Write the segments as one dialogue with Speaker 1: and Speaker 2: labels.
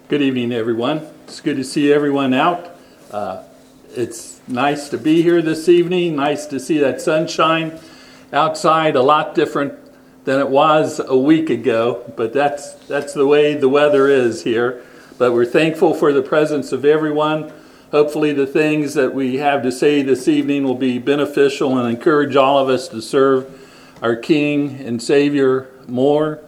Speaker 1: Good evening, everyone. It's good to see everyone out. It's nice to be here this evening. Nice to see that sunshine outside. A lot different than it was a week ago, but that's the way the weather is here. But we're thankful for the presence of everyone. Hopefully the things that we have to say this evening will be beneficial and encourage all of us to serve our King and Savior more.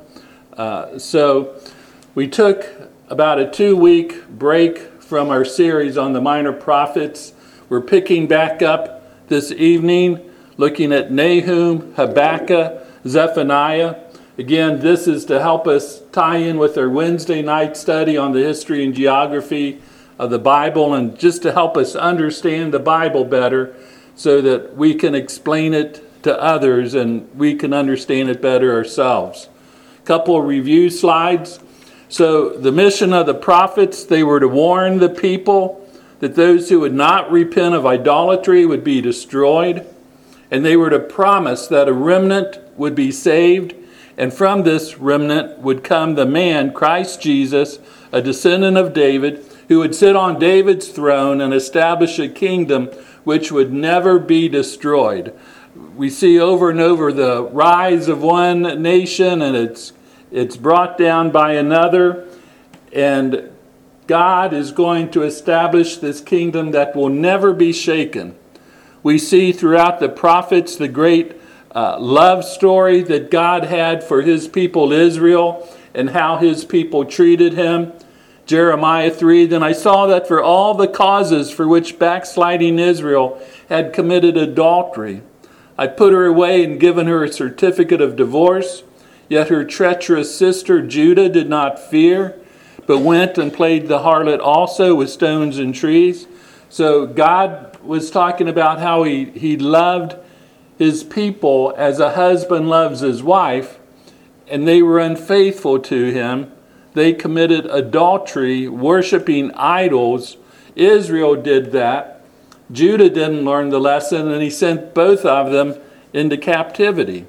Speaker 1: So we took about a 2-week break from our series on the minor prophets. We're picking back up this evening, looking at Nahum, Habakkuk, Zephaniah. Again, this is to help us tie in with our Wednesday night study on the history and geography of the Bible, and just to help us understand the Bible better so that we can explain it to others and we can understand it better ourselves. A couple of review slides. So the mission of the prophets, they were to warn the people that those who would not repent of idolatry would be destroyed. And they were to promise that a remnant would be saved. And from this remnant would come the man, Christ Jesus, a descendant of David, who would sit on David's throne and establish a kingdom which would never be destroyed. We see over and over the rise of one nation, and it's brought down by another, and God is going to establish this kingdom that will never be shaken. We see throughout the prophets the great love story that God had for his people Israel and how his people treated him. Jeremiah 3, then I saw that for all the causes for which backsliding Israel had committed adultery, I put her away and given her a certificate of divorce. Yet her treacherous sister Judah did not fear, but went and played the harlot also with stones and trees. So God was talking about how he loved his people as a husband loves his wife, and they were unfaithful to him. They committed adultery, worshiping idols. Israel did that. Judah didn't learn the lesson, and he sent both of them into captivity.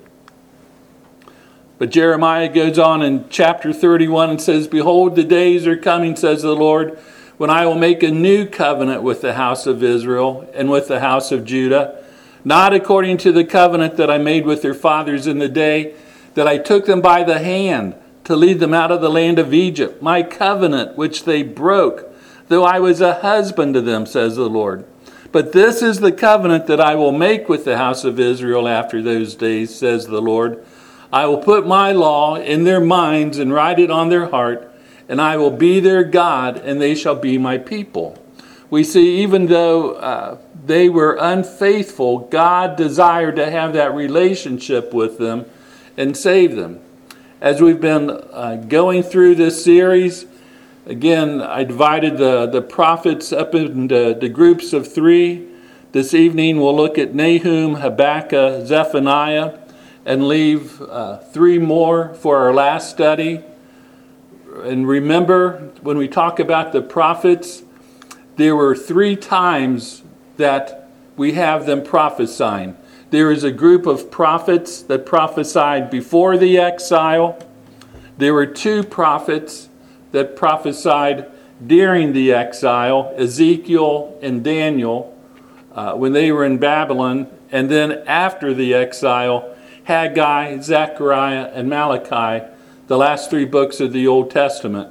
Speaker 1: But Jeremiah goes on in chapter 31 and says, behold, the days are coming, says the Lord, when I will make a new covenant with the house of Israel and with the house of Judah, not according to the covenant that I made with their fathers in the day that I took them by the hand to lead them out of the land of Egypt, my covenant which they broke, though I was a husband to them, says the Lord. But this is the covenant that I will make with the house of Israel after those days, says the Lord. I will put my law in their minds and write it on their heart, and I will be their God, and they shall be my people. We see even though they were unfaithful, God desired to have that relationship with them and save them. As we've been going through this series, again, I divided the prophets up into the groups of 3. This evening we'll look at Nahum, Habakkuk, Zephaniah, and leave 3 more for our last study. And remember, when we talk about the prophets, there were 3 times that we have them prophesying. There is a group of prophets that prophesied before the exile. There were 2 prophets that prophesied during the exile, Ezekiel and Daniel, when they were in Babylon. And then after the exile, Haggai, Zechariah, and Malachi, the last 3 books of the Old Testament.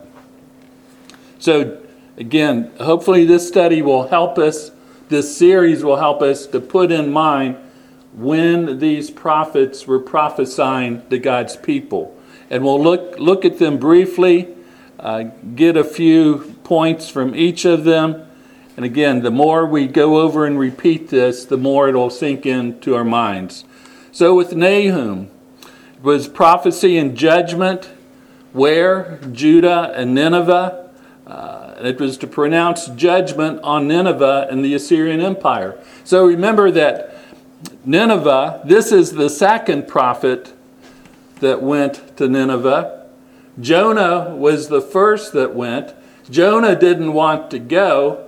Speaker 1: So again, hopefully this study will help us, this series will help us to put in mind when these prophets were prophesying to God's people. And we'll look at them briefly, get a few points from each of them. And again, the more we go over and repeat this, the more it'll sink into our minds. So with Nahum, it was prophecy and judgment, where? Judah and Nineveh. It was to pronounce judgment on Nineveh and the Assyrian Empire. So remember that Nineveh, this is the second prophet that went to Nineveh. Jonah was the first that went. Jonah didn't want to go.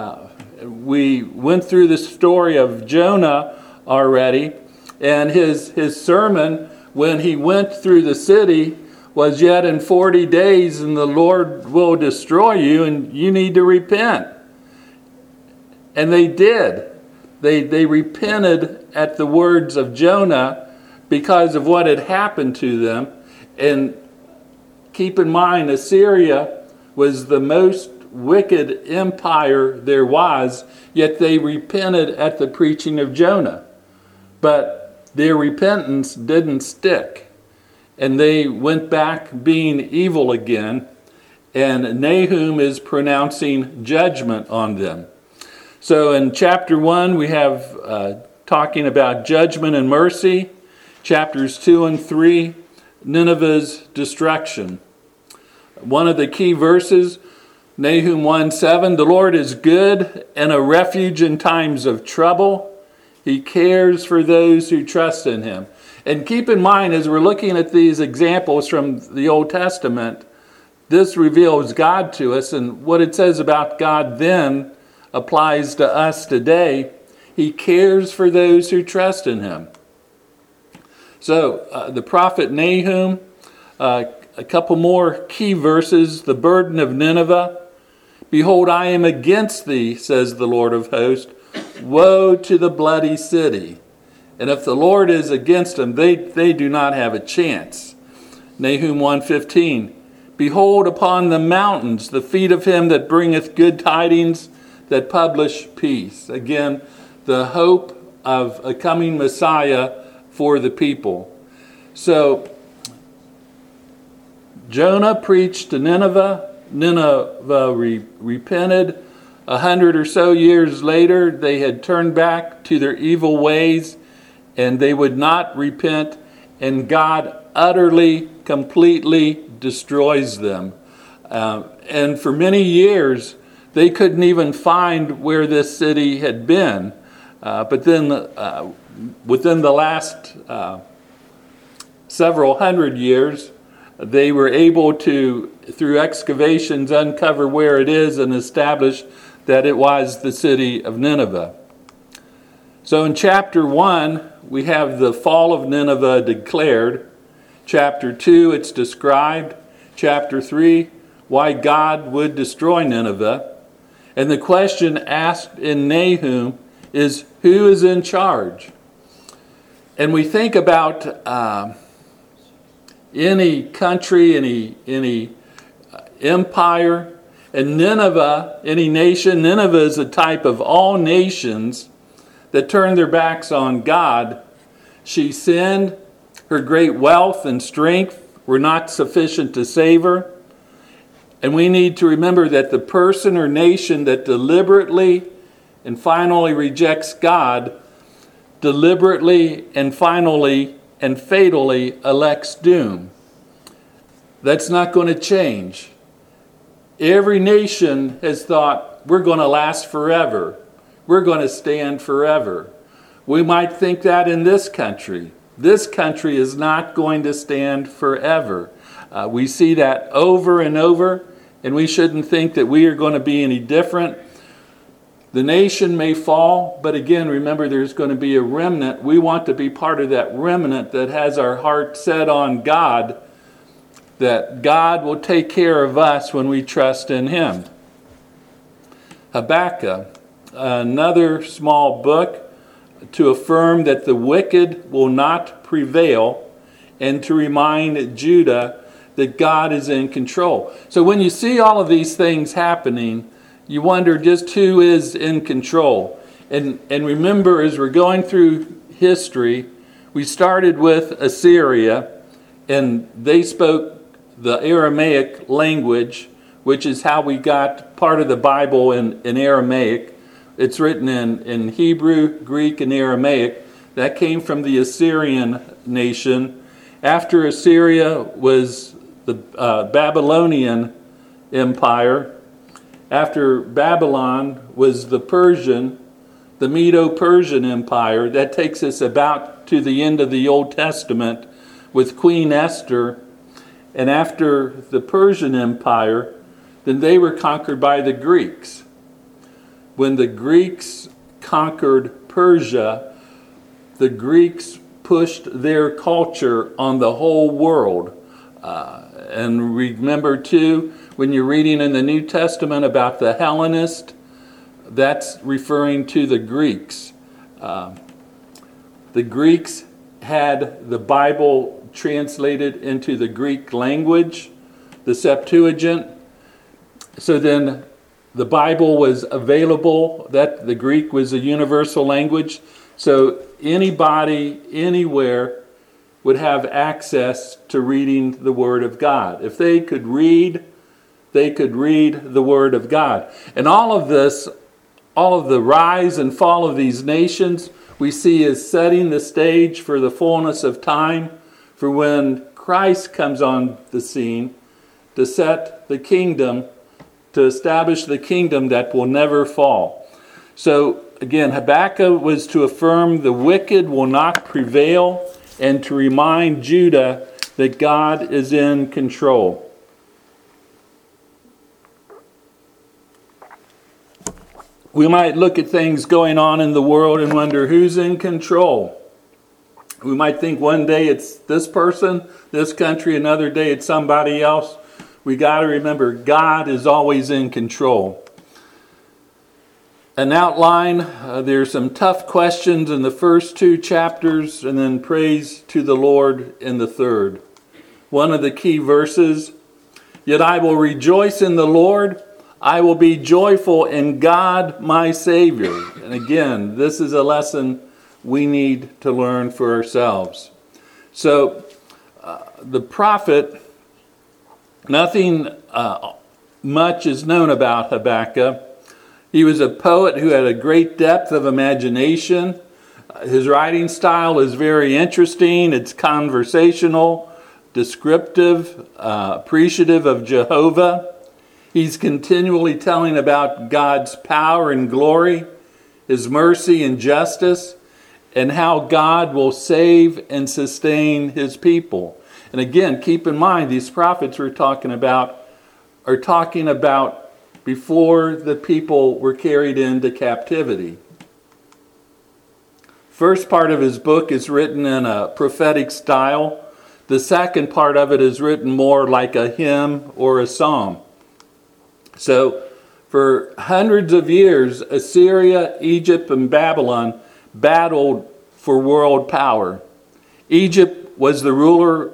Speaker 1: We went through the story of Jonah already. And his sermon, when he went through the city, was yet in 40 days and the Lord will destroy you and you need to repent. And they did. They repented at the words of Jonah because of what had happened to them. And keep in mind, Assyria was the most wicked empire there was, yet they repented at the preaching of Jonah. But their repentance didn't stick, and they went back being evil again, and Nahum is pronouncing judgment on them. So in chapter 1, we have talking about judgment and mercy. Chapters 2 and 3, Nineveh's destruction. One of the key verses, Nahum 1:7, the Lord is good and a refuge in times of trouble. He cares for those who trust in him. And keep in mind, as we're looking at these examples from the Old Testament, this reveals God to us, and what it says about God then applies to us today. He cares for those who trust in him. So the prophet Nahum, a couple more key verses, the burden of Nineveh. Behold, I am against thee, says the Lord of hosts. Woe to the bloody city. And if the Lord is against them, they do not have a chance. Nahum 1:15. Behold upon the mountains the feet of him that bringeth good tidings, that publish peace. Again, the hope of a coming Messiah for the people. So, Jonah preached to Nineveh. Nineveh repented. 100 or so years later, they had turned back to their evil ways, and they would not repent, and God utterly, completely destroys them. And for many years, they couldn't even find where this city had been. But then within the last several hundred years, they were able to, through excavations, uncover where it is and establish that it was the city of Nineveh. So in chapter 1, we have the fall of Nineveh declared. Chapter 2, it's described. Chapter 3, why God would destroy Nineveh. And the question asked in Nahum is, who is in charge? And we think about any country, any empire, and Nineveh, any nation. Nineveh is a type of all nations that turn their backs on God. She sinned. Her great wealth and strength were not sufficient to save her. And we need to remember that the person or nation that deliberately and finally rejects God, deliberately and finally and fatally elects doom. That's not going to change. Every nation has thought, we're going to last forever. We're going to stand forever. We might think that in this country. This country is not going to stand forever. We see that over and over, and we shouldn't think that we are going to be any different. The nation may fall, but again, remember there's going to be a remnant. We want to be part of that remnant that has our heart set on God, that God will take care of us when we trust in him. Habakkuk, another small book to affirm that the wicked will not prevail and to remind Judah that God is in control. So when you see all of these things happening, you wonder just who is in control. And remember, as we're going through history, we started with Assyria, and they spoke the Aramaic language, which is how we got part of the Bible in Aramaic. It's written in Hebrew, Greek, and Aramaic. That came from the Assyrian nation. After Assyria was the Babylonian Empire. After Babylon was the Medo-Persian Empire. That takes us about to the end of the Old Testament with Queen Esther. And after the Persian Empire, then they were conquered by the Greeks. When the Greeks conquered Persia, the Greeks pushed their culture on the whole world. And remember too, when you're reading in the New Testament about the Hellenists, that's referring to the Greeks. The Greeks had the Bible translated into the Greek language, the Septuagint. So then the Bible was available, that the Greek was a universal language. So anybody, anywhere, would have access to reading the Word of God. If they could read the Word of God. And all of this, all of the rise and fall of these nations, we see as setting the stage for the fullness of time, for when Christ comes on the scene to set the kingdom, to establish the kingdom that will never fall. So again, Habakkuk was to affirm the wicked will not prevail and to remind Judah that God is in control. We might look at things going on in the world and wonder who's in control. We might think one day it's this person, this country, another day it's somebody else. We got to remember God is always in control. An outline, there's some tough questions in the first 2 chapters and then praise to the Lord in the third. One of the key verses, yet I will rejoice in the Lord. I will be joyful in God my Savior. And again, this is a lesson we need to learn for ourselves. So the prophet, nothing much is known about Habakkuk. He was a poet who had a great depth of imagination. His writing style is very interesting. It's conversational, descriptive, appreciative of Jehovah. He's continually telling about God's power and glory, His mercy and justice, and how God will save and sustain His people. And again, keep in mind, these prophets we're talking about are talking about before the people were carried into captivity. First part of his book is written in a prophetic style. The second part of it is written more like a hymn or a psalm. So, for hundreds of years, Assyria, Egypt, and Babylon battled for world power. Egypt was the ruler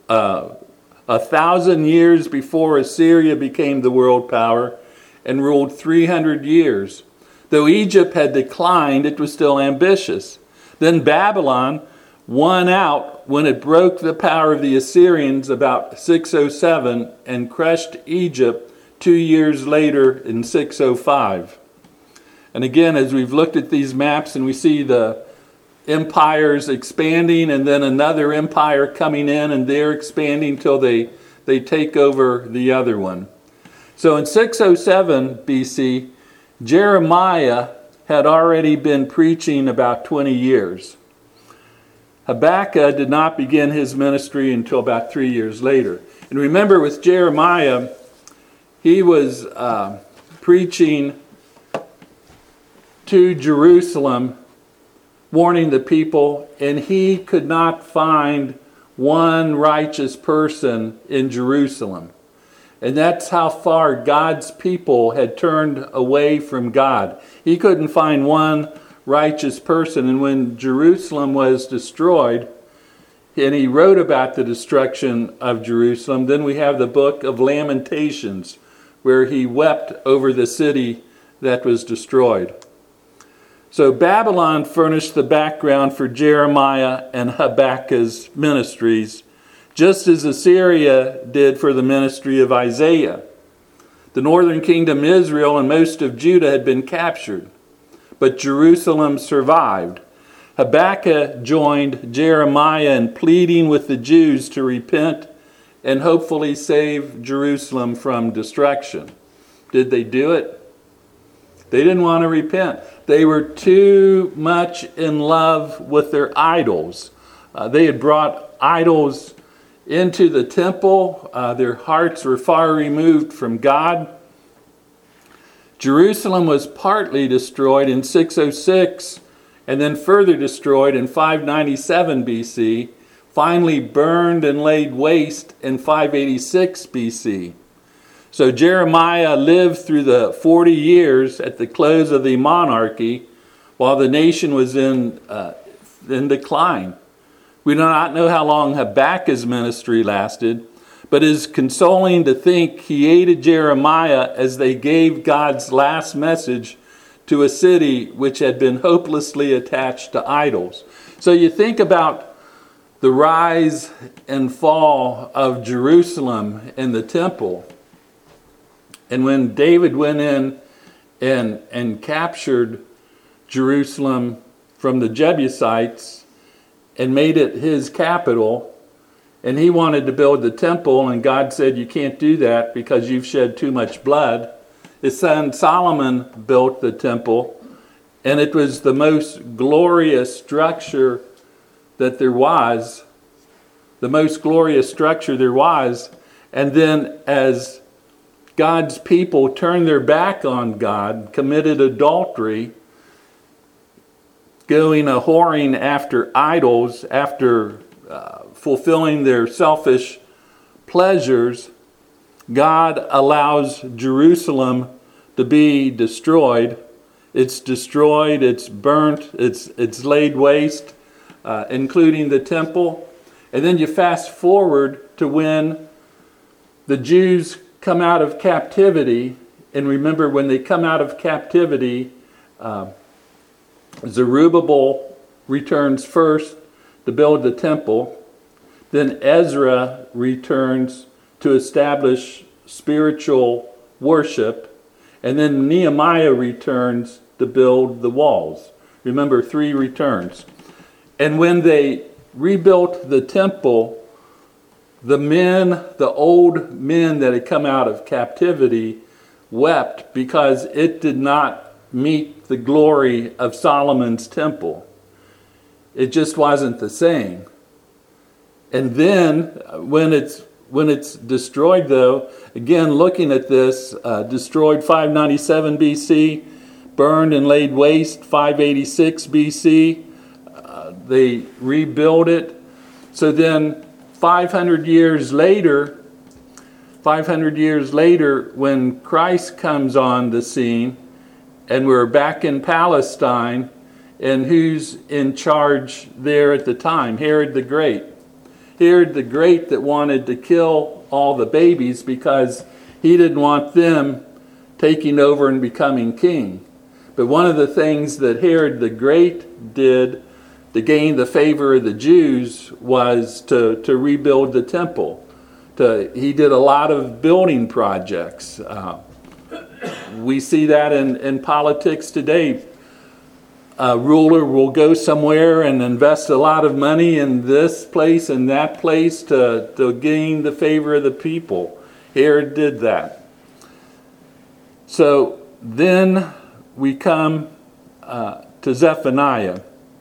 Speaker 1: 1,000 years before Assyria became the world power and ruled 300 years. Though Egypt had declined, it was still ambitious. Then Babylon won out when it broke the power of the Assyrians about 607 and crushed Egypt 2 years later in 605. And again, as we've looked at these maps and we see the empires expanding and then another empire coming in and they're expanding till they take over the other one. So in 607 BC, Jeremiah had already been preaching about 20 years. Habakkuk did not begin his ministry until about 3 years later. And remember with Jeremiah, he was preaching to Jerusalem, warning the people, and he could not find one righteous person in Jerusalem. And that's how far God's people had turned away from God. He couldn't find one righteous person. And when Jerusalem was destroyed, and he wrote about the destruction of Jerusalem, then we have the book of Lamentations, where he wept over the city that was destroyed. So Babylon furnished the background for Jeremiah and Habakkuk's ministries, just as Assyria did for the ministry of Isaiah. The northern kingdom, Israel, and most of Judah had been captured, but Jerusalem survived. Habakkuk joined Jeremiah in pleading with the Jews to repent and hopefully save Jerusalem from destruction. Did they do it? They didn't want to repent. They were too much in love with their idols. They had brought idols into the temple. Their hearts were far removed from God. Jerusalem was partly destroyed in 606 and then further destroyed in 597 BC finally burned and laid waste in 586 BC. So Jeremiah lived through the 40 years at the close of the monarchy while the nation was in decline. We do not know how long Habakkuk's ministry lasted, but it is consoling to think he aided Jeremiah as they gave God's last message to a city which had been hopelessly attached to idols. So you think about the rise and fall of Jerusalem and the temple. And when David went in and captured Jerusalem from the Jebusites and made it his capital, and he wanted to build the temple, and God said, you can't do that because you've shed too much blood. His son Solomon built the temple, and it was the most glorious structure that there was, the most glorious structure there was. And then as God's people turned their back on God, committed adultery, going a-whoring after idols, after fulfilling their selfish pleasures, God allows Jerusalem to be destroyed. It's destroyed, it's burnt, it's laid waste, including the temple. And then you fast forward to when the Jews come out of captivity. And remember, when they come out of captivity, Zerubbabel returns first to build the temple. Then Ezra returns to establish spiritual worship. And then Nehemiah returns to build the walls. Remember, 3 returns. And when they rebuilt the temple, the old men that had come out of captivity, wept because it did not meet the glory of Solomon's temple. It just wasn't the same. And then when it's destroyed, though, again, looking at this, destroyed 597 BC, burned and laid waste 586 BC, they rebuilt it. So then 500 years later, when Christ comes on the scene, and we're back in Palestine, and who's in charge there at the time? Herod the Great. Herod the Great that wanted to kill all the babies because he didn't want them taking over and becoming king. But one of the things that Herod the Great did to gain the favor of the Jews was to rebuild the temple. He did a lot of building projects. We see that in politics today. A ruler will go somewhere and invest a lot of money in this place and that place to gain the favor of the people. Herod did that. So then we come to Zephaniah.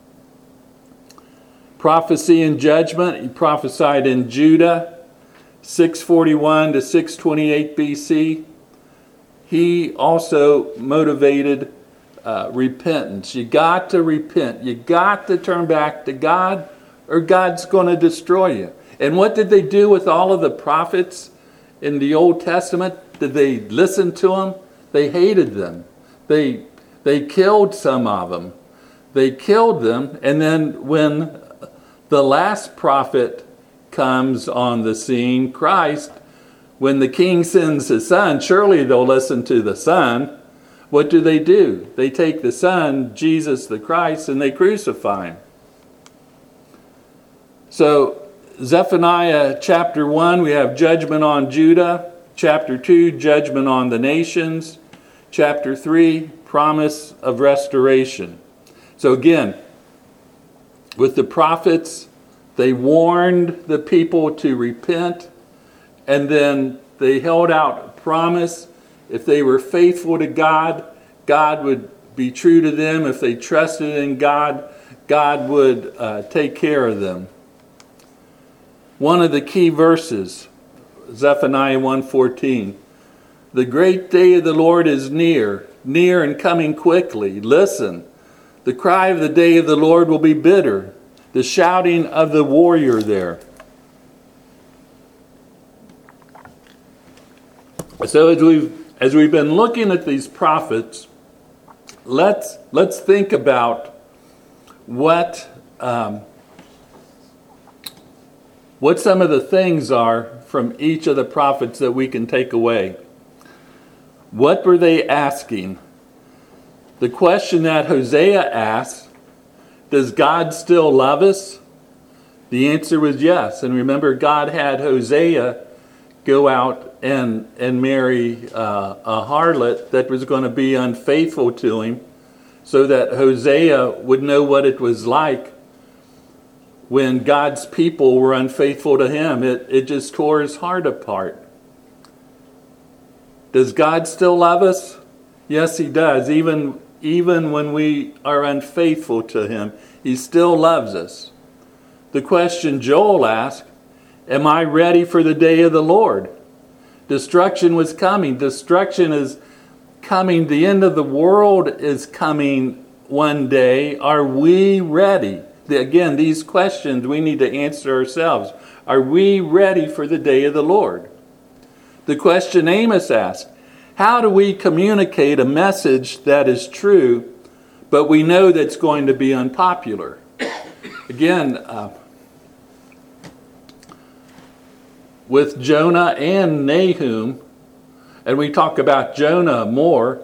Speaker 1: Prophecy and judgment. He prophesied in Judah, 641 to 628 BC. He also motivated repentance. You got to repent. You got to turn back to God, or God's going to destroy you. And what did they do with all of the prophets in the Old Testament? Did they listen to them? They hated them. They killed some of them. They killed them, and then when the last prophet comes on the scene, Christ, when the king sends his son, surely they'll listen to the son. What do? They take the Son, Jesus the Christ, and they crucify him. So Zephaniah chapter 1, we have judgment on Judah. Chapter 2, judgment on the nations. Chapter 3, promise of restoration. So again, with the prophets, they warned the people to repent, and then they held out a promise. If they were faithful to God, God would be true to them. If they trusted in God, God would take care of them. One of the key verses, Zephaniah 1:14. The great day of the Lord is near and coming quickly. Listen, the cry of the day of the Lord will be bitter. the shouting of the warrior there. So as we've been looking at these prophets, let's think about what some of the things are from each of the prophets that we can take away. What were they asking? The question that Hosea asked, does God still love us? The answer was yes. And remember, God had Hosea go out and marry a harlot that was going to be unfaithful to him, so that Hosea would know what it was like when God's people were unfaithful to him. It just tore his heart apart. Does God still love us? Yes, he does. Even when we are unfaithful to him, he still loves us. The question Joel asked, am I ready for the day of the Lord? Destruction was coming. Destruction is coming. The end of the world is coming one day. Are we ready? Again, these questions we need to answer ourselves. Are we ready for the day of the Lord? The question Amos asked, how do we communicate a message that is true, but we know that's going to be unpopular? Again, with Jonah and Nahum, and we talk about Jonah more,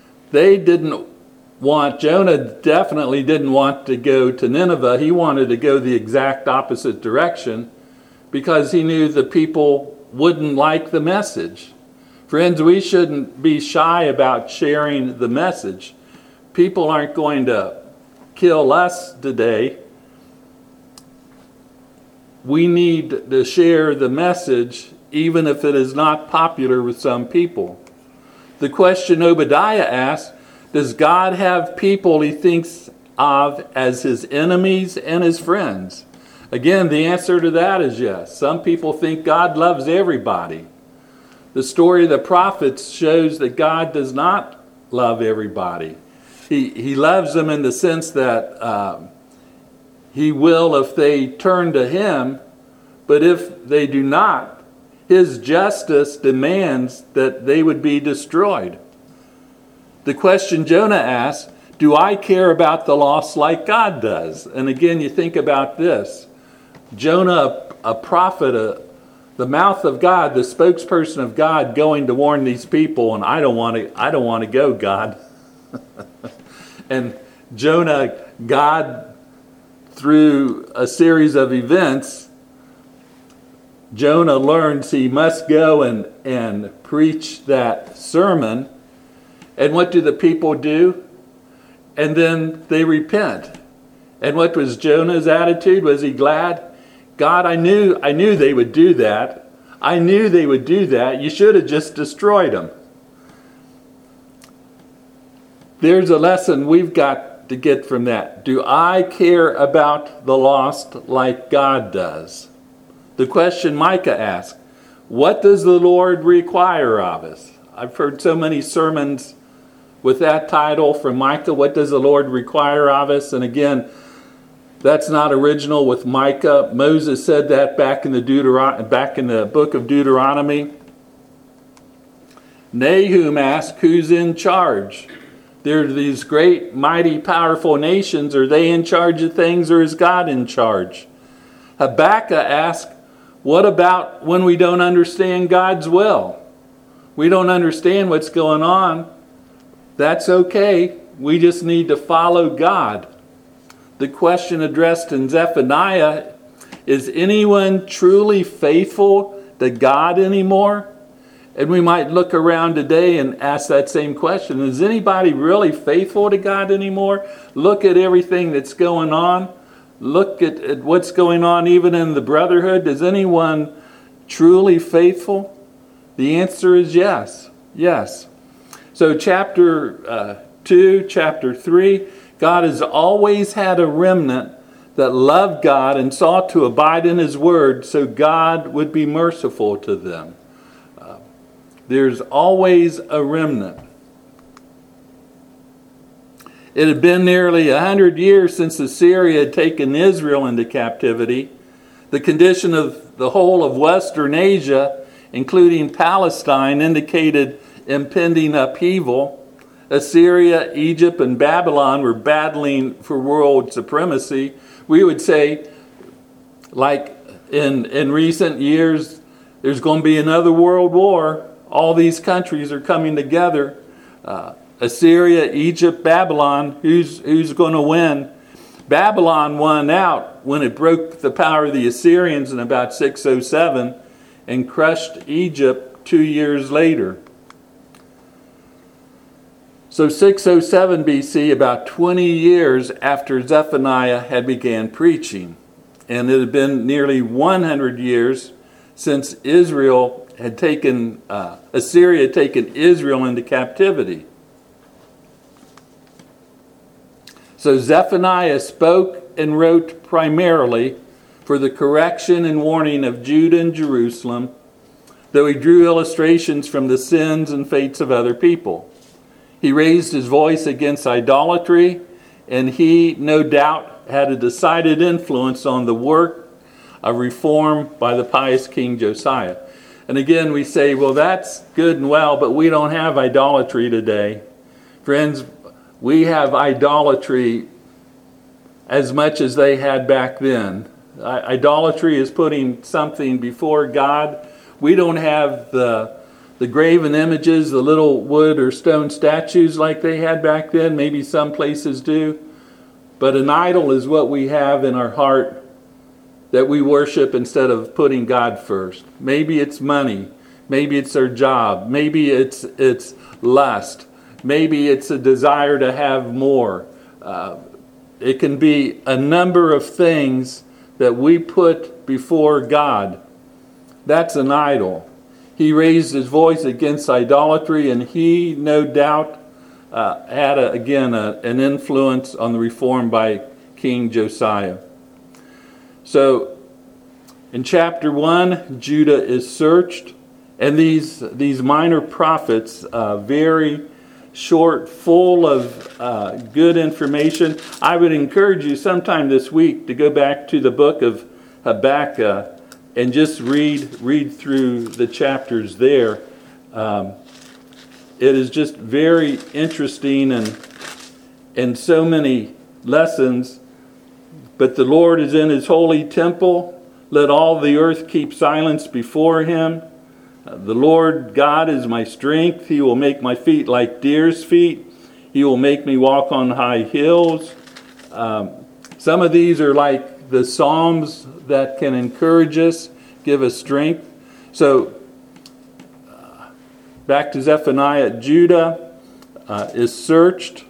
Speaker 1: Jonah definitely didn't want to go to Nineveh. He wanted to go the exact opposite direction because he knew the people wouldn't like the message. Friends, we shouldn't be shy about sharing the message. People aren't going to kill us today. We need to share the message even if it is not popular with some people. The question Obadiah asked, does God have people he thinks of as his enemies and his friends? Again, the answer to that is yes. Some people think God loves everybody. The story of the prophets shows that God does not love everybody. He loves them in the sense that he will if they turn to him, but if they do not, his justice demands that they would be destroyed. The question Jonah asked, do I care about the lost like God does? And again, you think about this. Jonah, a prophet, the mouth of God, the spokesperson of God, going to warn these people, and I don't want to go, God. And Jonah, God, through a series of events, Jonah learns he must go and preach that sermon. And what do the people do? And then they repent. And what was Jonah's attitude? Was he glad? God, I knew they would do that. I knew they would do that. You should have just destroyed them. There's a lesson we've got to get from that. Do I care about the lost like God does? The question Micah asked, what does the Lord require of us? I've heard so many sermons with that title from Micah, what does the Lord require of us? And again, that's not original with Micah. Moses said that back in the book of Deuteronomy. Nahum asked, who's in charge? There are these great, mighty, powerful nations. Are they in charge of things, or is God in charge? Habakkuk asked, what about when we don't understand God's will? We don't understand what's going on. That's okay. We just need to follow God. The question addressed in Zephaniah, is anyone truly faithful to God anymore? And we might look around today and ask that same question. Is anybody really faithful to God anymore? Look at everything that's going on. Look at what's going on even in the brotherhood. Is anyone truly faithful? The answer is yes. Yes. So chapter 2, chapter 3, God has always had a remnant that loved God and sought to abide in his word so God would be merciful to them. There's always a remnant. It had been nearly 100 years since Assyria had taken Israel into captivity. The condition of the whole of Western Asia, including Palestine, indicated impending upheaval. Assyria, Egypt, and Babylon were battling for world supremacy. We would say, like in recent years, there's going to be another world war. All these countries are coming together. Assyria, Egypt, Babylon, who's going to win? Babylon won out when it broke the power of the Assyrians in about 607 and crushed Egypt 2 years later. So 607 BC, about 20 years after Zephaniah had began preaching. And it had been nearly 100 years since Assyria had taken Israel into captivity. So Zephaniah spoke and wrote primarily for the correction and warning of Judah and Jerusalem, though he drew illustrations from the sins and fates of other people. He raised his voice against idolatry, and he, no doubt, had a decided influence on the work of reform by the pious King Josiah. And again, we say, well, that's good and well, but we don't have idolatry today. Friends, we have idolatry as much as they had back then. Idolatry is putting something before God. We don't have the graven images, the little wood or stone statues like they had back then. Maybe some places do. But an idol is what we have in our heart that we worship instead of putting God first. Maybe it's money. Maybe it's our job. Maybe it's lust. Maybe it's a desire to have more. It can be a number of things that we put before God. That's an idol. He raised his voice against idolatry, and he, no doubt, had, an influence on the reform by King Josiah. So, in chapter 1, Judah is searched, and these minor prophets, very short, full of good information. I would encourage you sometime this week to go back to the book of Habakkuk and just read through the chapters there. It is just very interesting and so many lessons. But the Lord is in his holy temple. Let all the earth keep silence before him. The Lord God is my strength. He will make my feet like deer's feet. He will make me walk on high hills. Some of these are like the Psalms that can encourage us, give us strength. So, back to Zephaniah. Judah is searched.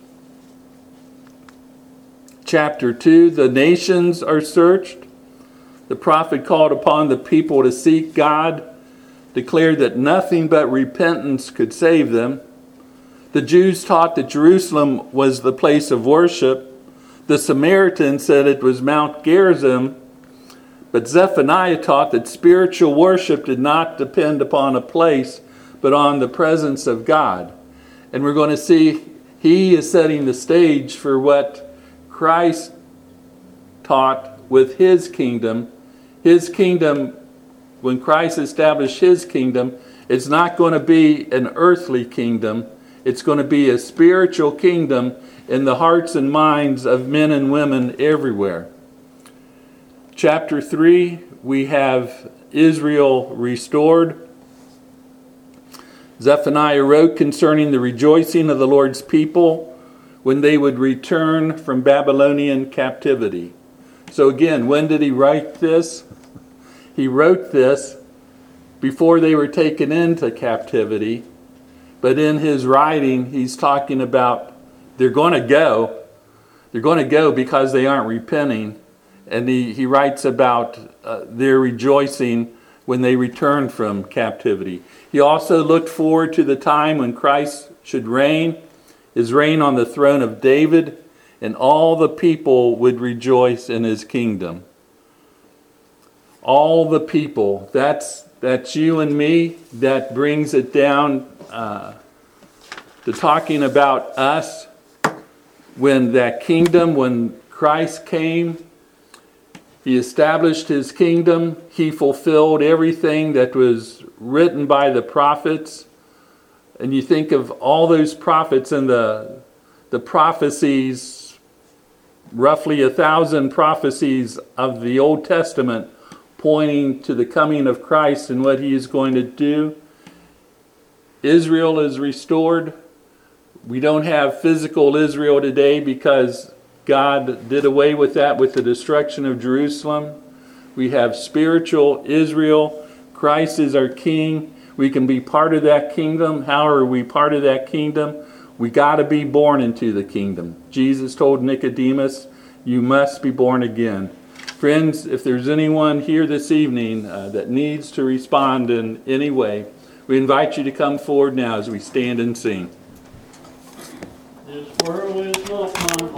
Speaker 1: Chapter 2, the nations are searched. The prophet called upon the people to seek God, declared that nothing but repentance could save them. The Jews taught that Jerusalem was the place of worship. The Samaritans said it was Mount Gerizim. But Zephaniah taught that spiritual worship did not depend upon a place, but on the presence of God. And we're going to see he is setting the stage for what Christ taught with his kingdom. His kingdom, when Christ established his kingdom, it's not going to be an earthly kingdom. It's going to be a spiritual kingdom in the hearts and minds of men and women everywhere. Chapter 3, we have Israel restored. Zephaniah wrote concerning the rejoicing of the Lord's people when they would return from Babylonian captivity. So again, when did he write this? He wrote this before they were taken into captivity. But in his writing, he's talking about they're going to go. They're going to go because they aren't repenting. And he writes about their rejoicing when they return from captivity. He also looked forward to the time when Christ should reign, his reign on the throne of David, and all the people would rejoice in his kingdom. All the people, that's you and me. That brings it down to talking about us. when that kingdom, when Christ came, he established his kingdom. He fulfilled everything that was written by the prophets. And you think of all those prophets and the prophecies, roughly 1,000 prophecies of the Old Testament pointing to the coming of Christ and what he is going to do. Israel is restored. We don't have physical Israel today because God did away with that with the destruction of Jerusalem. We have spiritual Israel. Christ is our king. We can be part of that kingdom. How are we part of that kingdom? We got to be born into the kingdom. Jesus told Nicodemus, you must be born again. Friends, if there's anyone here this evening that needs to respond in any way, we invite you to come forward now as we stand and sing.
Speaker 2: This world is not mine.